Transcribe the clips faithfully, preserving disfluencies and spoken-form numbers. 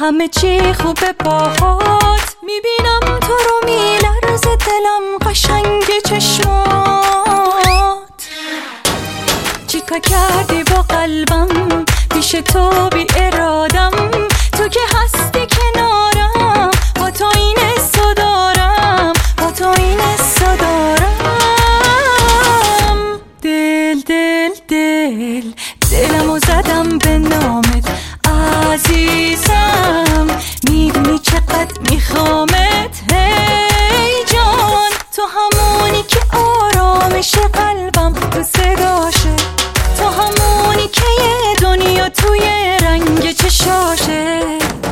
همه چی خوبه باهات، میبینم تو رو میلرزه دلم، قشنگ چشمات. چیکار کردی با قلبم، پیش تو بی ارادم، تو که هستی کنارم، با تو این حسو دارم، با تو این حسو دارم. دل دل دل دلمو زدم به نامت عزیزم، میدونی چقدر میخوامت هی جان، تو همونی که آرامش قلبم تو صداشه، تو همونی که یه دنیا توی رنگ چشاشه.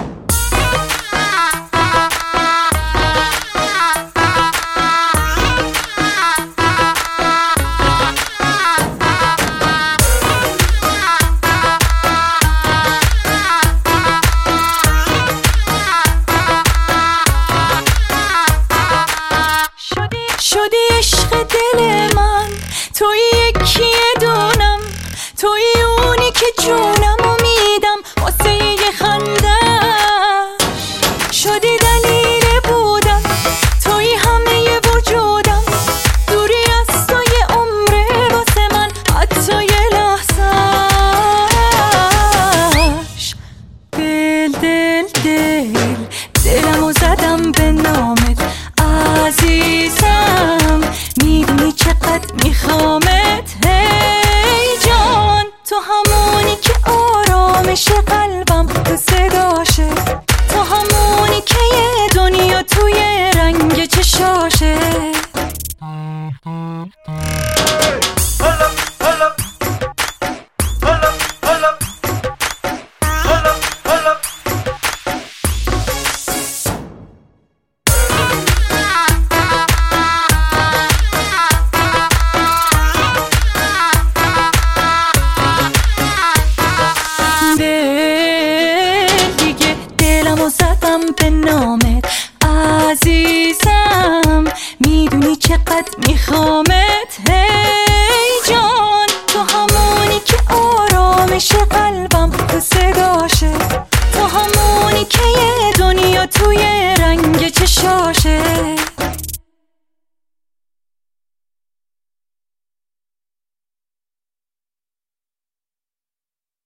شدی عشق دل من، توی یکی دونم، توی اونی که جونم.